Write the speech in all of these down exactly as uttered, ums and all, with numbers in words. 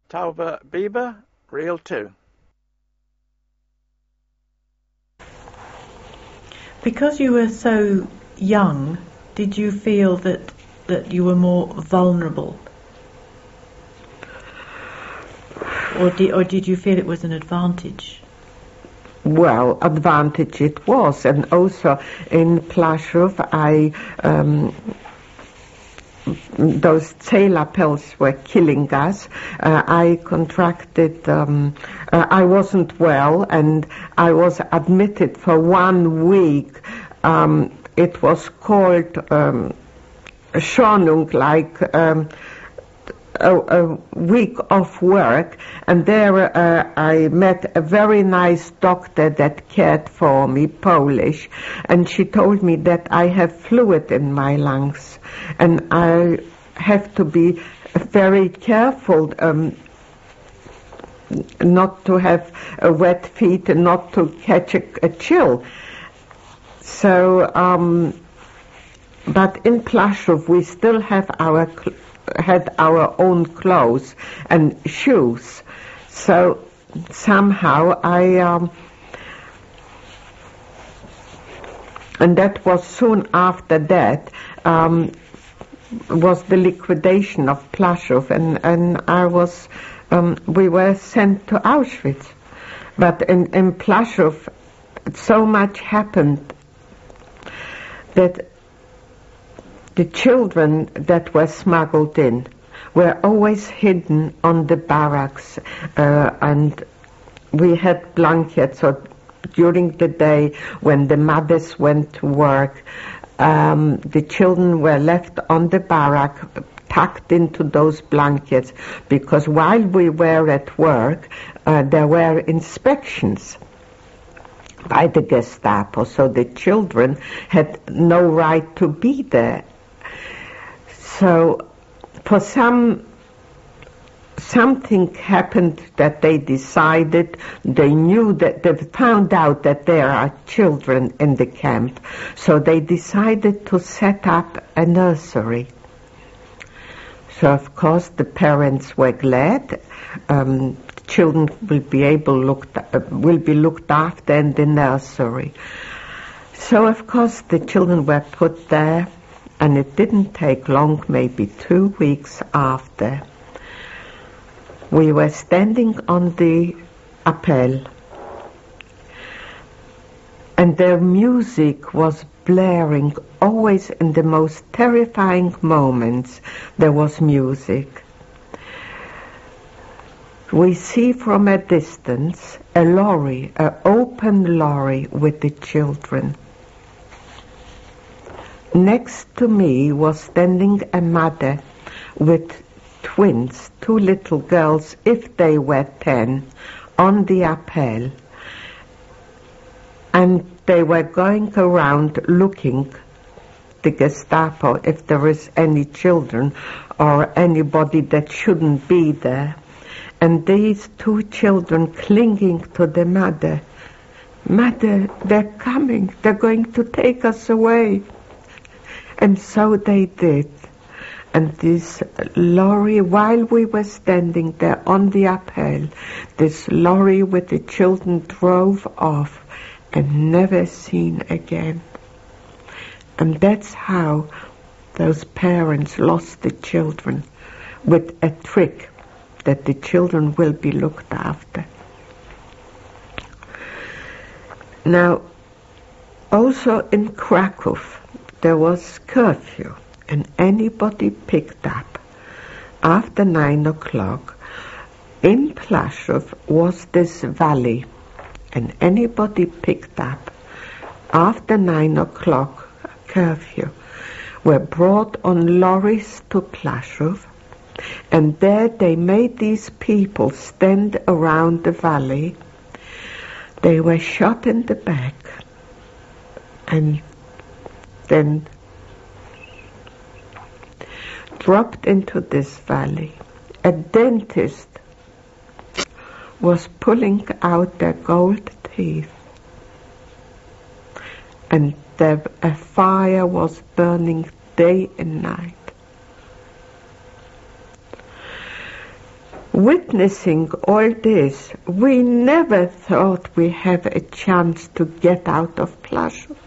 Tauber Bieber, Reel two. Because you were so young, did you feel that, that you were more vulnerable? Or did, or did you feel it was an advantage? Well, advantage it was, and also in Plaszow, I um, those sailor pills were killing us. Uh, I contracted. Um, uh, I wasn't well, and I was admitted for one week. Um, it was called um, Schonung, like. Um, A, a week of work, and there uh, I met a very nice doctor that cared for me, Polish, and she told me that I have fluid in my lungs and I have to be very careful um, not to have uh, wet feet and not to catch a, a chill. So, um, but in Plaszow we still have our cl- had our own clothes and shoes. So somehow I, um, and that was soon after that, um, was the liquidation of Plaszow, and, and I was, um, we were sent to Auschwitz. But in, in Plaszow, so much happened that the children that were smuggled in were always hidden on the barracks, uh, and we had blankets. So during the day when the mothers went to work, um, the children were left on the barrack, tucked into those blankets, because while we were at work, uh, there were inspections by the Gestapo, so the children had no right to be there. So for some, something happened that they decided, they knew that, they found out that there are children in the camp, so they decided to set up a nursery. So of course the parents were glad. Um, children will be able looked uh, will be looked after in the nursery. So of course the children were put there. And it didn't take long, maybe two weeks after, we were standing on the Appell, and their music was blaring. Always in the most terrifying moments there was music. We see from a distance a lorry, an open lorry with the children. Next to me was standing a mother with twins, two little girls, if they were ten, on the Appell. And they were going around looking, the Gestapo, if there is any children or anybody that shouldn't be there. And these two children clinging to the mother. Mother, they're coming, they're going to take us away. And so they did. And this lorry, while we were standing there on the Appell, this lorry with the children drove off and never seen again. And that's how those parents lost the children, with a trick that the children will be looked after. Now, also in Krakow, there was curfew, and anybody picked up after nine o'clock. In Plaszow was this valley, and anybody picked up after nine o'clock curfew were brought on lorries to Plaszow, and there they made these people stand around the valley. They were shot in the back, and then dropped into this valley. A dentist was pulling out their gold teeth, and the, a fire was burning day and night. witnessing all this, we never thought we have a chance to get out of Plaszow.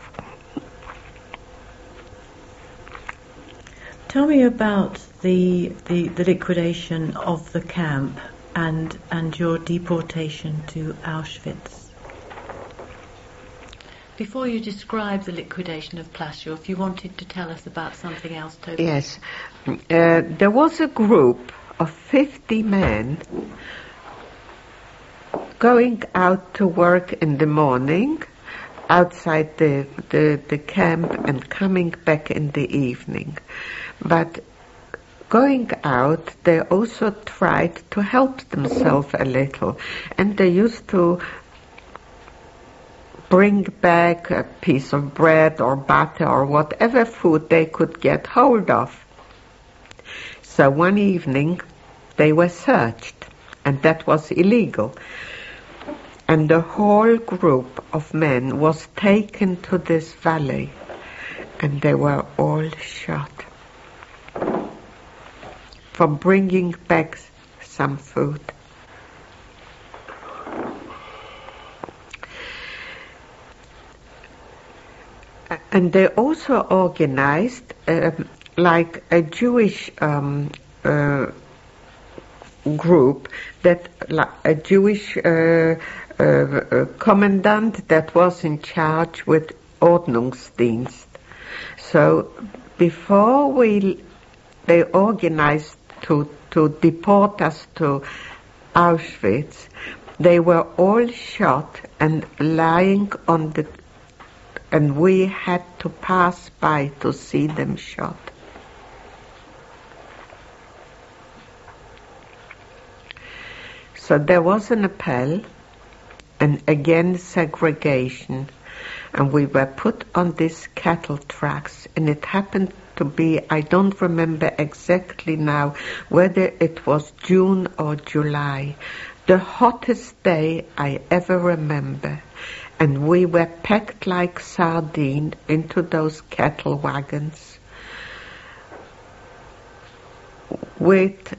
Tell me about the, the the liquidation of the camp and and your deportation to Auschwitz. Before you describe the liquidation of Plaszow, if you wanted to tell us about something else, Toby. Yes. Uh, there was a group of fifty men going out to work in the morning outside the, the, the camp and coming back in the evening. But going out, they also tried to help themselves a little, and they used to bring back a piece of bread or butter or whatever food they could get hold of. So one evening they were searched, and that was illegal. And the whole group of men was taken to this valley, and they were all shot for bringing back some food. And they also organized uh, like a Jewish um, uh, group, that like a Jewish uh, uh, uh, commandant that was in charge with Ordnungsdienst. So before we, they organized to to deport us to Auschwitz, they were all shot and lying on the, and we had to pass by to see them shot. So there was an appel, and again segregation, and we were put on these cattle trucks, and it happened to be, I don't remember exactly now whether it was June or July, the hottest day I ever remember, and we were packed like sardines into those cattle wagons with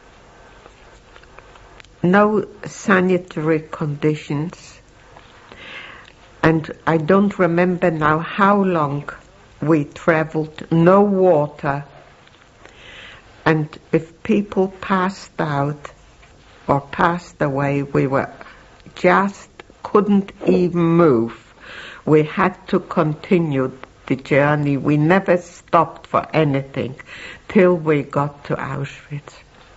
no sanitary conditions, and I don't remember now how long we traveled, no water, and if people passed out or passed away, we were just couldn't even move. We had to continue the journey. We never stopped for anything till we got to Auschwitz.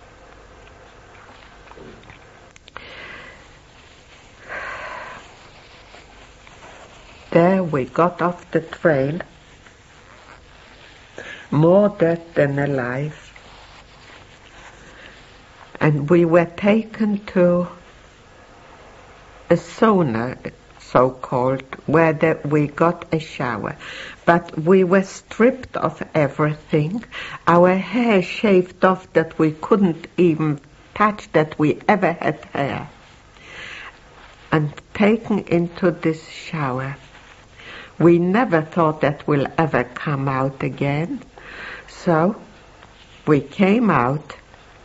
There we got off the train, more dead than alive, and we were taken to a sauna, so-called, where the, we got a shower. But we were stripped of everything, our hair shaved off that we couldn't even touch, that we ever had hair, and taken into this shower. We never thought that we'll ever come out again. So we came out,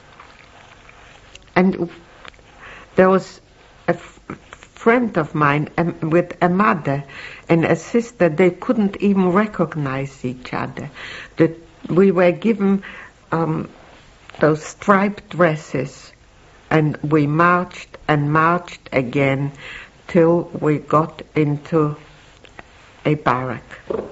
and there was a f- friend of mine um, with a mother and a sister. They couldn't even recognize each other. The, we were given um, those striped dresses, and we marched and marched again till we got into a barrack.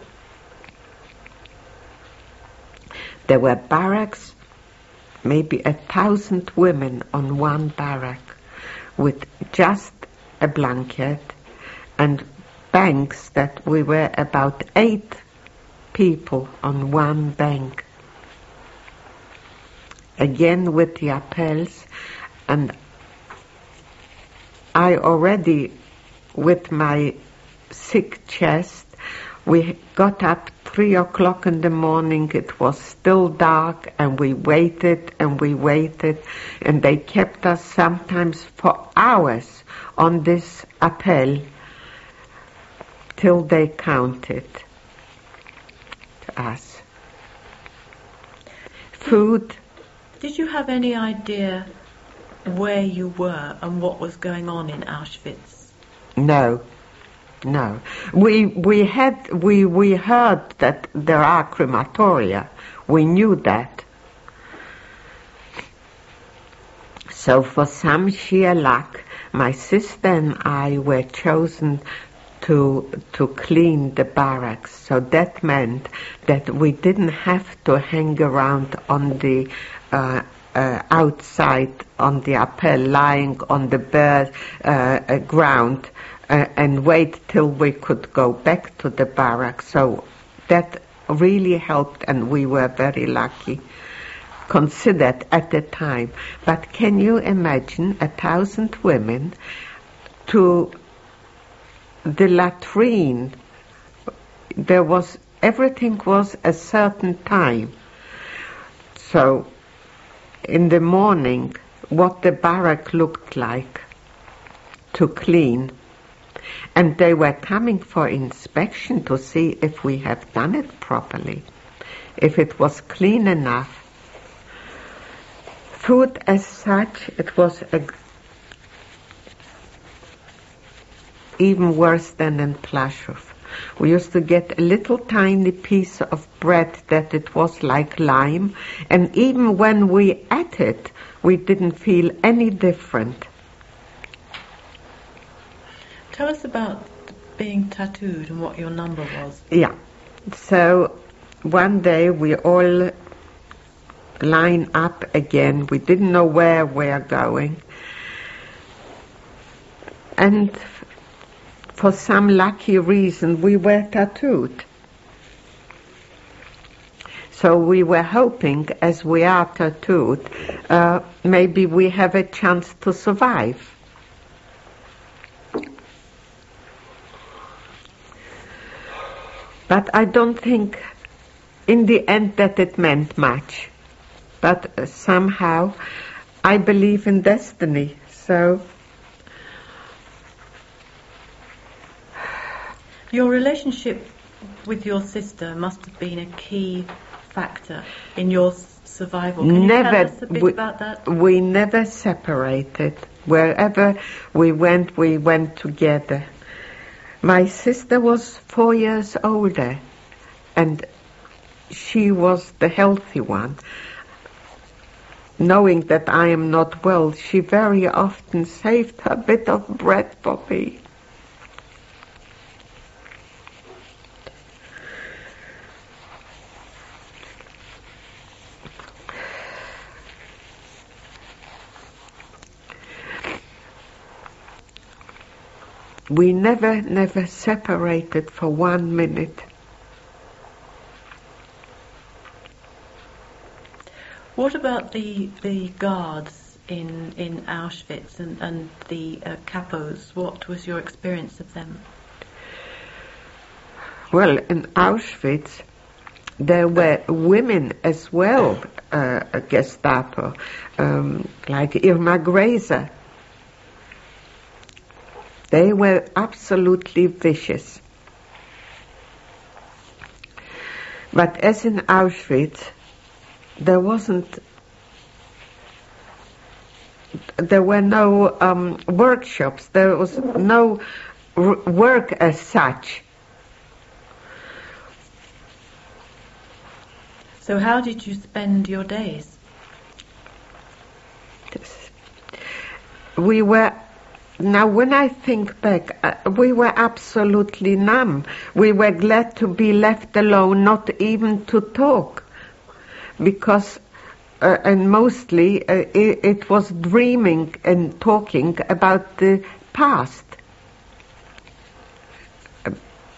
There were barracks, maybe a thousand women on one barrack, with just a blanket, and banks that we were about eight people on one bank. Again with the appels, and I already, with my sick chest, we got up three o'clock in the morning. It was still dark, and we waited and we waited, and they kept us sometimes for hours on this appel till they counted to us. Food. Did you have any idea where you were and what was going on in Auschwitz? No, no. We we had we we heard that there are crematoria. We knew that. So for some sheer luck, my sister and I were chosen to to clean the barracks. So that meant that we didn't have to hang around on the uh, uh, outside on the appel, lying on the bare uh, uh, ground, uh, and wait till we could go back to the barracks. So that really helped, and we were very lucky, considered at the time. But can you imagine a thousand women to the latrine? There was, everything was a certain time. So in the morning, what the barrack looked like to clean, and they were coming for inspection to see if we have done it properly, if it was clean enough. Food as such, it was a, even worse than in Plaszow. We used to get a little tiny piece of bread that it was like lime, and even when we ate it, we didn't feel any different. Tell us about being tattooed and what your number was. Yeah. So one day we all line up again. We didn't know where we are going. And for some lucky reason, we were tattooed. So we were hoping, as we are tattooed, uh, maybe we have a chance to survive. But I don't think in the end that it meant much. But uh, somehow I believe in destiny, so... Your relationship with your sister must have been a key factor in your s- survival. Can never, you tell us a bit we, about that? We never separated. Wherever we went, we went together. My sister was four years older, and she was the healthy one. Knowing that I am not well, she very often saved her bit of bread for me. We never, never separated for one minute. What about the the guards in in Auschwitz and and the uh, capos? What was your experience of them? Well, in Auschwitz, there were women as well, uh, Gestapo, um, like Irma Grazer. They were absolutely vicious. But as in Auschwitz, there wasn't, there were no um, workshops, there was no r- work as such. So how did you spend your days? We were, now when I think back, uh, we were absolutely numb. We were glad to be left alone, not even to talk. Because, uh, and mostly, uh, it, it was dreaming and talking about the past. Uh,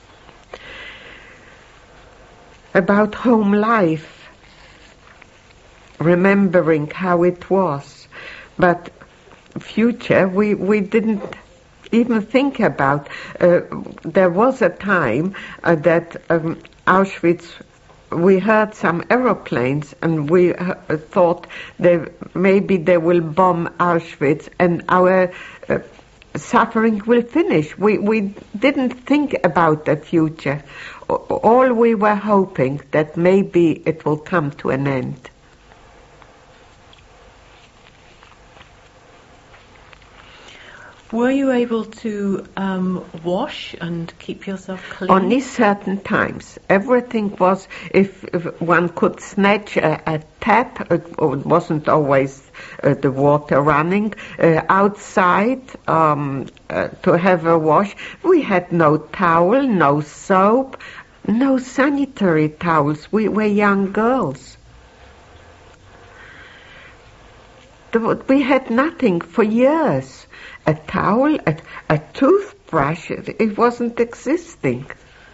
about home life, remembering how it was. But future, we, we didn't even think about. Uh, there was a time uh, that um, Auschwitz, we heard some aeroplanes, and we uh, thought that maybe they will bomb Auschwitz and our uh, suffering will finish. We, we didn't think about the future. All we were hoping that maybe it will come to an end. Were you able to um, wash and keep yourself clean? Only certain times. Everything was, if, if one could snatch a, a tap, it, it wasn't always uh, the water running, uh, outside um, uh, to have a wash. We had no towel, no soap, no sanitary towels. We were young girls. We had nothing for years. A towel, a, a toothbrush, it, it wasn't existing.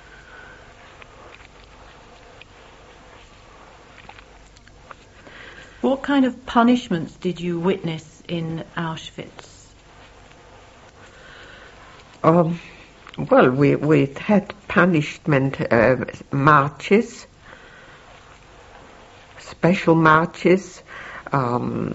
What kind of punishments did you witness in Auschwitz? Um, well, we, we had punishment uh, marches, special marches, um,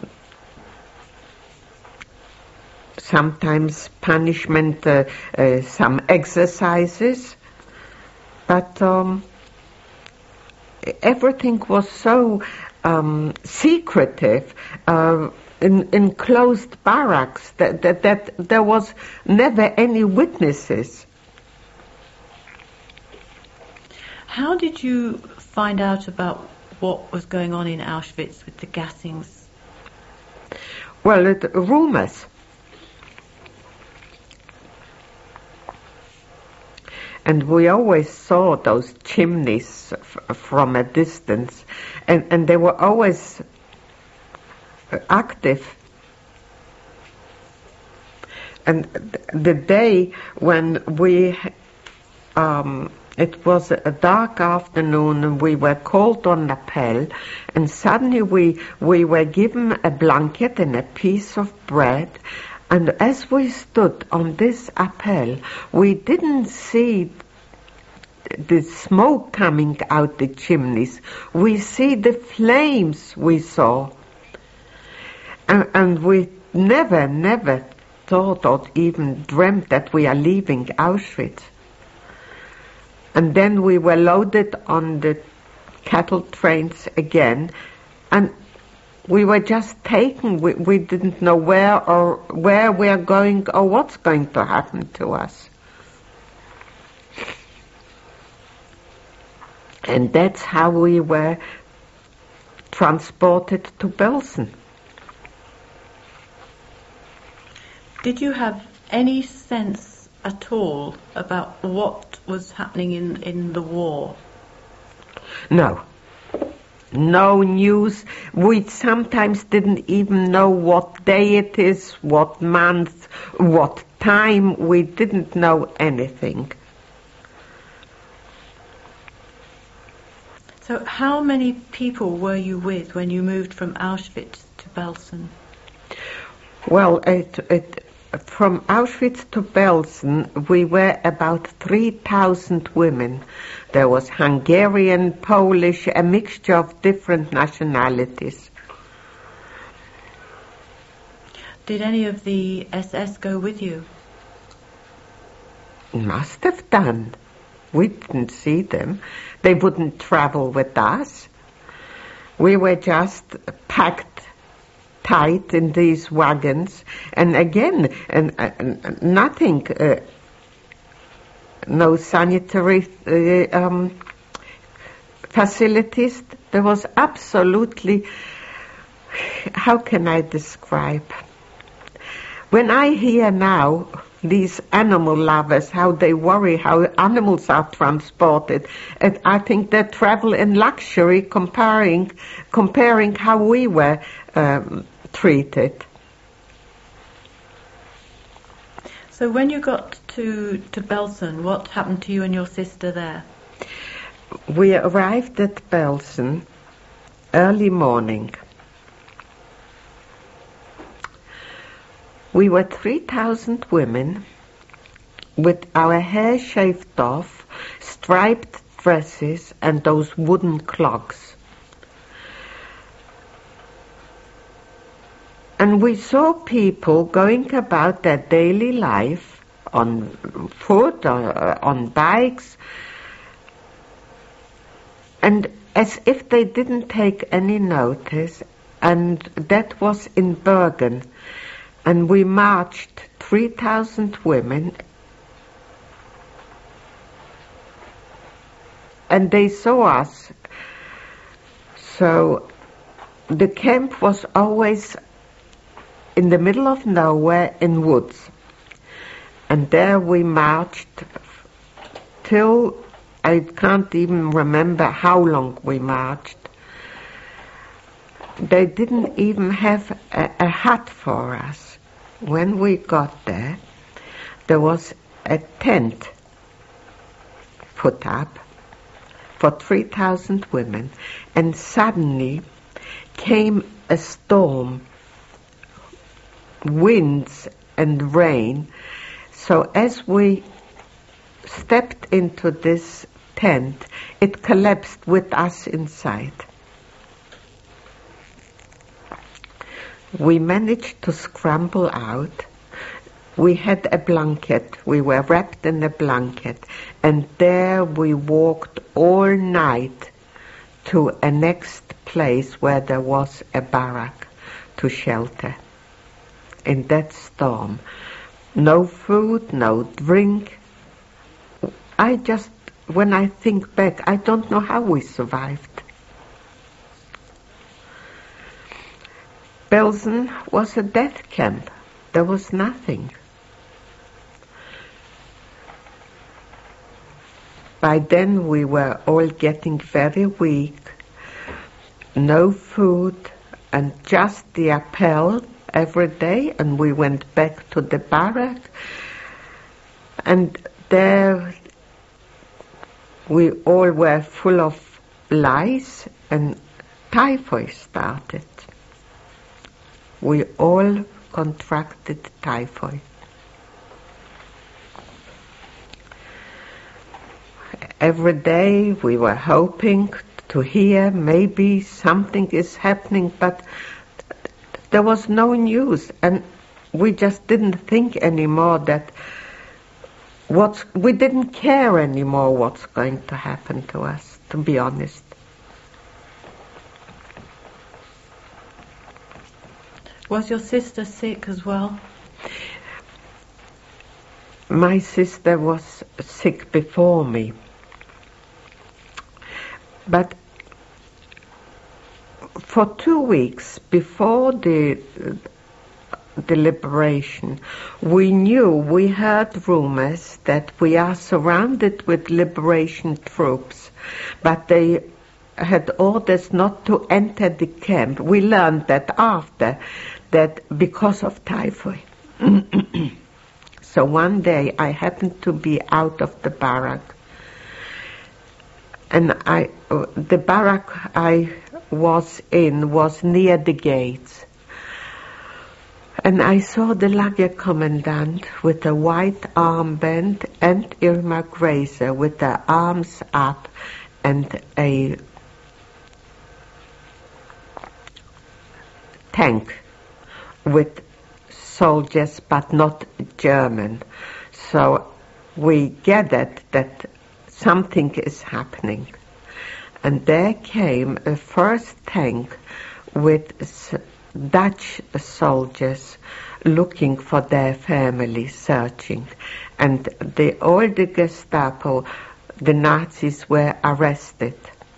sometimes punishment, uh, uh, some exercises, but um, everything was so um, secretive, uh, in, in closed barracks, that, that, that there was never any witnesses. How did you find out about what was going on in Auschwitz with the gassings? Well, it, rumors. And we always saw those chimneys f- from a distance, and, and they were always active. And the day when we, um, it was a dark afternoon and we were called on Appell, and suddenly we, we were given a blanket and a piece of bread. And as we stood on this Appell, we didn't see the smoke coming out the chimneys. We see the flames we saw. And, and we never, never thought or even dreamt that we are leaving Auschwitz. And then we were loaded on the cattle trains again, and we were just taken. We, we didn't know where or where we are going or what's going to happen to us. And that's how we were transported to Belsen. Did you have any sense at all about what was happening in, in the war? No. No news. We sometimes didn't even know what day it is, what month, what time. We didn't know anything. So how many people were you with when you moved from Auschwitz to Belsen? Well, it, it, from Auschwitz to Belsen, we were about three thousand women. There was Hungarian, Polish, a mixture of different nationalities. Did any of the S S go with you? Must have done. We didn't see them. They wouldn't travel with us. We were just packed tight in these wagons, and again, and, and nothing, uh, no sanitary uh, um, facilities. There was absolutely, how can I describe? When I hear now these animal lovers, how they worry how animals are transported, and I think they travel in luxury comparing comparing how we were um, treated. So when you got to, to Belsen, what happened to you and your sister there? We arrived at Belsen early morning. We were three thousand women with our hair shaved off, striped dresses, and those wooden clogs. And we saw people going about their daily life on foot or on bikes, and as if they didn't take any notice, and that was in Bergen. And we marched three thousand women, and they saw us. So the camp was always in the middle of nowhere in woods. And there we marched till, I can't even remember how long we marched. They didn't even have a, a hut for us. When we got there, there was a tent put up for three thousand women, and suddenly came a storm, winds and rain. So as we stepped into this tent, it collapsed with us inside. We managed to scramble out. We had a blanket. We were wrapped in a blanket. And there we walked all night to a next place where there was a barrack to shelter. In that storm. No food, no drink. I just, when I think back, I don't know how we survived. Belsen was a death camp. There was nothing. By then we were all getting very weak. No food, and just the appel every day, and we went back to the barrack, and there we all were full of lice, and typhoid started. We all contracted typhoid. Every day we were hoping to hear maybe something is happening, but there was no news, and we just didn't think anymore that what's, we didn't care anymore what's going to happen to us, to be honest. Was your sister sick as well? My sister was sick before me. But for two weeks before the, the liberation, we knew, we heard rumors that we are surrounded with liberation troops, but they had orders not to enter the camp. We learned that after, that because of typhoid. So one day I happened to be out of the barrack, and I, uh, the barrack I was in was near the gates. And I saw the Lager commandant with a white armband and Irma Grazer with their arms up and a tank with soldiers, but not German. So we gathered that something is happening. And there came a first tank with Dutch soldiers looking for their family, searching. And the, all the Gestapo, the Nazis, were arrested.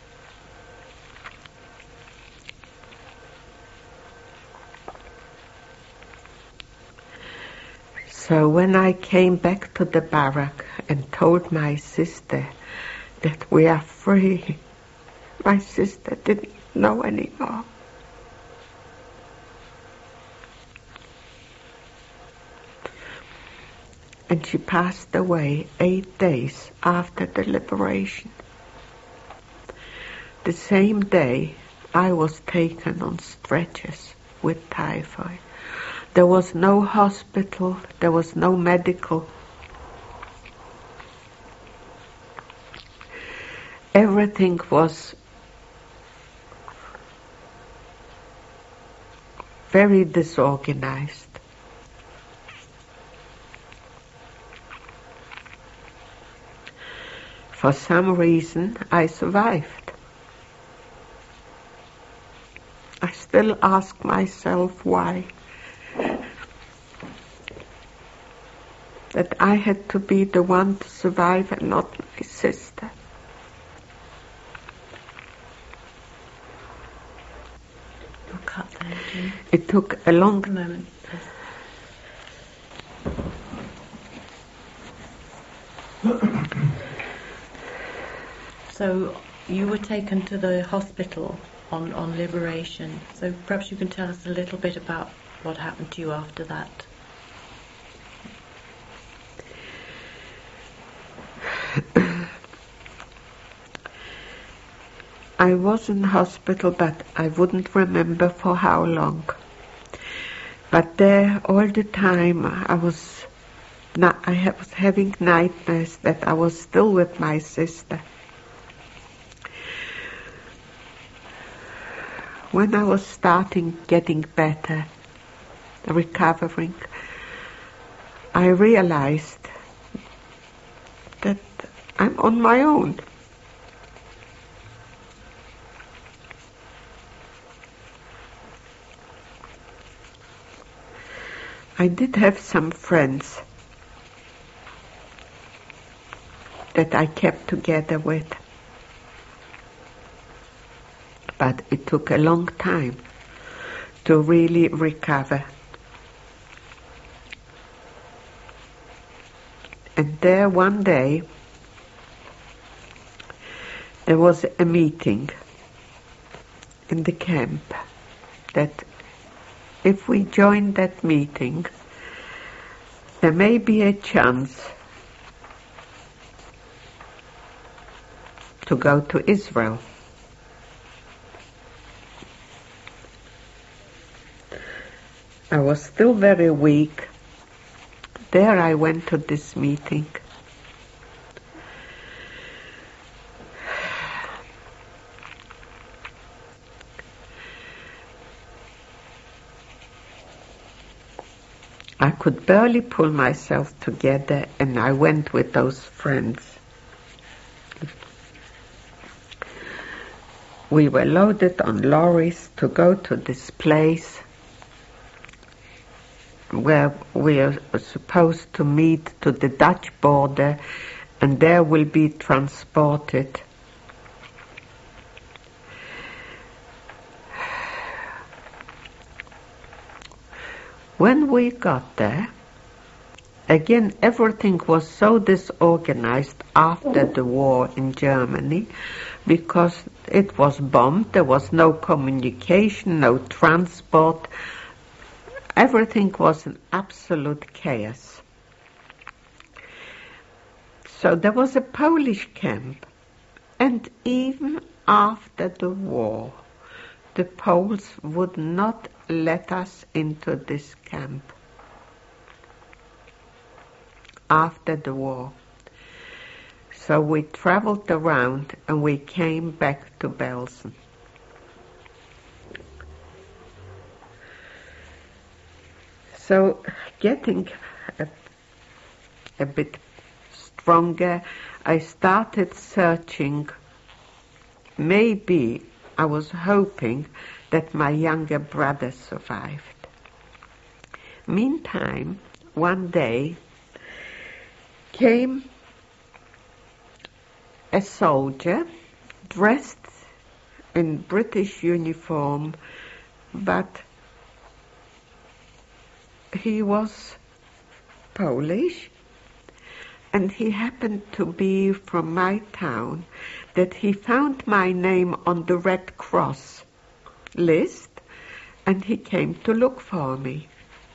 So when I came back to the barrack and told my sister that we are free, my sister didn't know anymore. And she passed away eight days after the liberation. The same day I was taken on stretchers with typhoid. There was no hospital, there was no medical. Everything was very disorganized. For some reason, I survived. I still ask myself why. that I had to be the one to survive and not my sister. You'll cut there, Jim. It took a long A moment, please. So you were taken to the hospital on, on liberation. So perhaps you can tell us a little bit about what happened to you after that. I was in hospital, but I wouldn't remember for how long. But there, all the time, I was, not, I was having nightmares that I was still with my sister. When I was starting getting better, recovering, I realized that I'm on my own. I did have some friends that I kept together with, but it took a long time to really recover. And there one day, there was a meeting in the camp that if we join that meeting, there may be a chance to go to Israel. I was still very weak. There I went to this meeting. I could barely pull myself together, and I went with those friends. We were loaded on lorries to go to this place where we are supposed to meet to the Dutch border, and there will be transported. When we got there, again everything was so disorganized after the war in Germany, because it was bombed, there was no communication, no transport. Everything was an absolute chaos. So there was a Polish camp, and even after the war, the Poles would not let us into this camp. After the war. So we traveled around and we came back to Belsen. So getting a, a bit stronger, I started searching. Maybe I was hoping that my younger brother survived. Meantime, one day came a soldier dressed in British uniform, but he was Polish, and he happened to be from my town, that he found my name on the Red Cross list, and he came to look for me.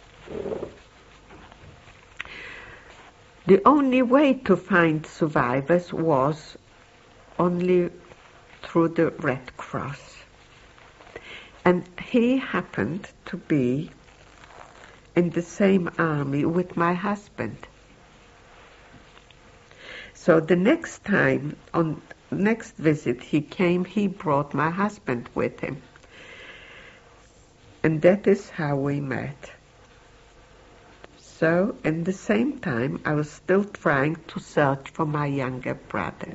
The only way to find survivors was only through the Red Cross. And he happened to be in the same army with my husband. So the next time, on next visit he came, he brought my husband with him. And that is how we met. So, in the same time, I was still trying to search for my younger brother.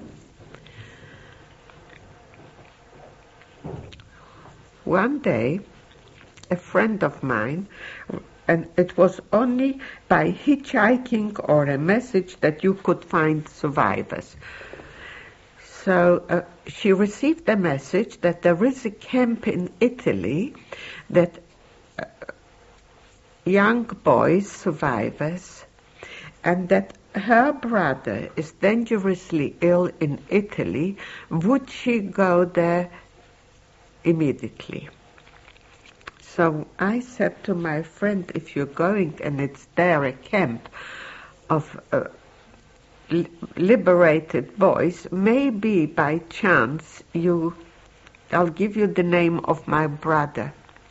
One day, a friend of mine and it was only by hitchhiking or a message that you could find survivors. So uh, she received a message that there is a camp in Italy that uh, young boys, survivors, and that her brother is dangerously ill in Italy. Would she go there immediately? So I said to my friend, if you're going and it's there a camp of uh, li- liberated boys, maybe by chance you, I'll give you the name of my brother.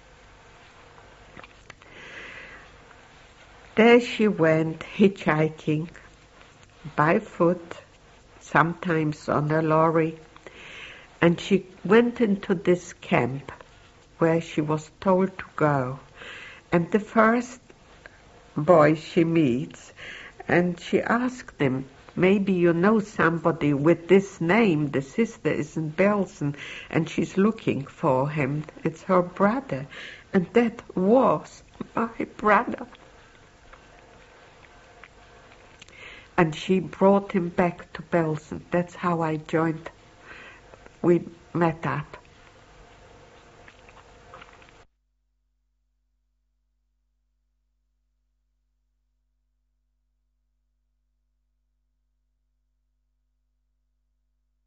There she went, hitchhiking, by foot, sometimes on a lorry, and she went into this camp where she was told to go. And the first boy she meets, and she asked him, maybe you know somebody with this name, the sister is in Belsen, and she's looking for him. It's her brother. And that was my brother. And she brought him back to Belsen. That's how I joined. We met up.